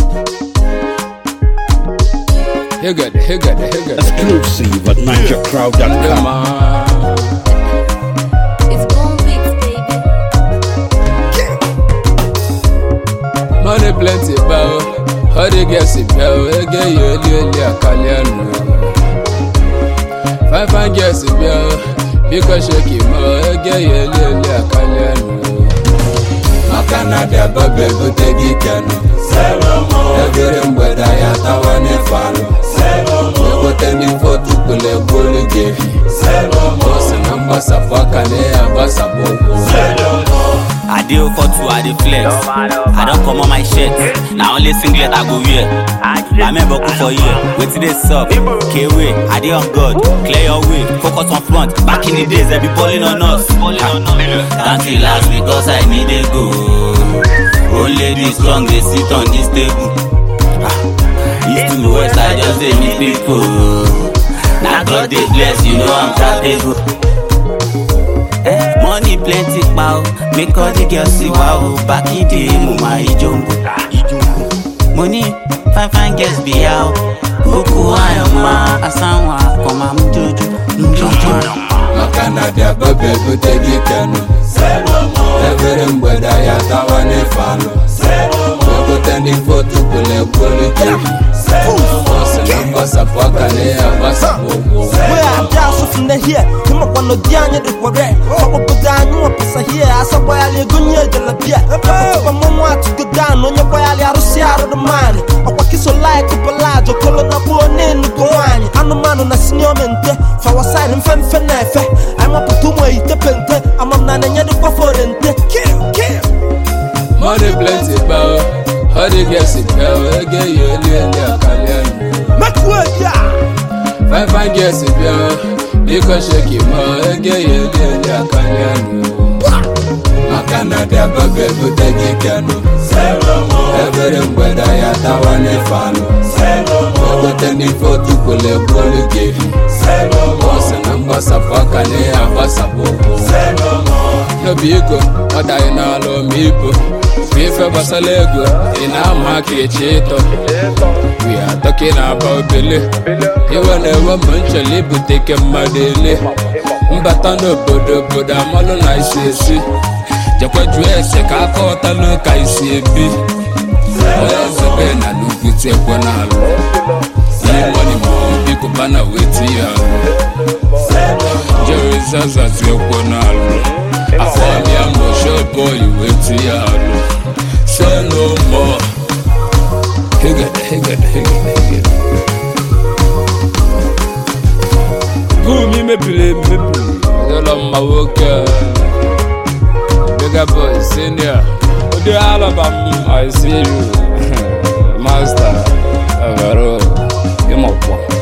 Exclusive at NigerCrowd.com. It's Bone Beats, baby. Money plenty, bow. How they get it, bow? Again, you Akalian. Five girls, bow. Because shake him out. Again, you Akalian. Makana de babe, go take it, can. Every whether I have a follow. Never tending for to pull a bully game. Boss and ambassa fakane ambassa bobo. I deal for two, I dey flex. I don't come on my shirt. Now only singlet I go wear. I remember go for year. Wait till they sub. K-way, I dey on God. Clear your way. Focus on front. Back in the days, they be balling on us. Can't relax because I need a go. Only this strong, they sit on this table. East to west, I just dey meet people. Now God they bless, you know I'm capable. Money plenty, pow. Make all the girls see wow. Back in the mama ijombo. Money, fine girls be out. Kuku ayoma, asanwa, koma mjojo. Makana de babe, go take it, can. Every whether I have a follow. Never tending for to pull a bully game. Ambassa fakane ambassa bobo. Where I'm just from the here. Come up on the Diana de Quabre. Papa Budano, a passa here. I saw why I gunya de la Pia. Papa Mama to go down on your boy Arusia of the man. A wakiso like a palajo, colonna buone, Guani. I'm a man on a senior mente. For a side and fenefe. I'm a Putuma, Tepente. I'm a Nana de Paforente. Kill. Money plenty, bow. How they get it, bow. Again, you Akalian. Five girls, because shake him out. Again, you Akalian. Makana de babe, go take it, can. Every whether I have a follow. Never tending for to pull a bully game. Boss and ambassa fakane ambassa bobo. No bigo, but I know me. If Basalego in our market, we are talking about Billy. You will never mention it, but take a madele. But I know Bodo, but I'm all on I see. Jacques dress, a car caught a look, I see a bit. Where's the pen? I look with a banana. See money more, big banana with you. Jerry says that's your banana. I found me, I'm no short boy, you wait to you. Say no more. Higga. Boom, me believe. All of my work, bigger boy, senior. The Alabama, I see you. Master, overall, you